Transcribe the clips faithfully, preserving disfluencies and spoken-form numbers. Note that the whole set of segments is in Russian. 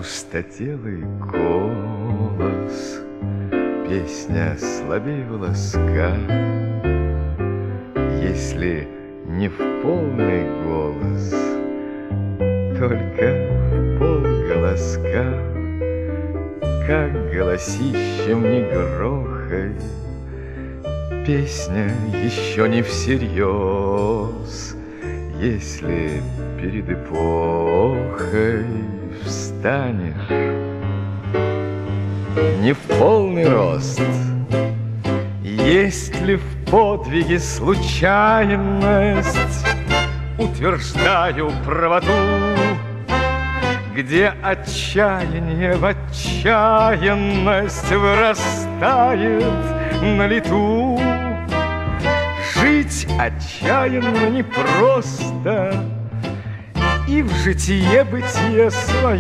Опустотелый голос, песня слабей волоска. Если не в полный голос, только в полголоска, как голосищем не грохай, песня еще не всерьез. Если перед эпохой встанешь не в полный рост, есть ли в подвиге случайность? Утверждаю правоту, где отчаяние в отчаянность вырастает на лету. Жить отчаянно непросто, и в житие-бытие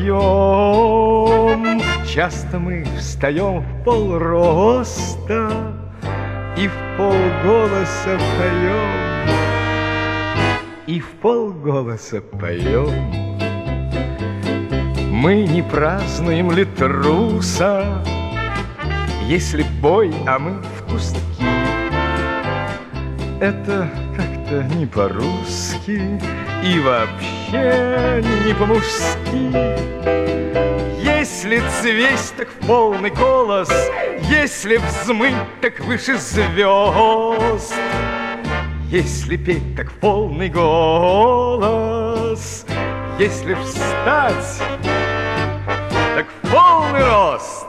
своем часто мы встаем в полроста и в полголоса поем, и в полголоса поем. Мы не празднуем ли труса, если бой, а мы в кустки? Это как-то не по-русски и вообще не по-мужски. Если цвесть, так в полный голос, если взмыть, так выше звезд. Если петь, так в полный голос, если встать, так в полный рост.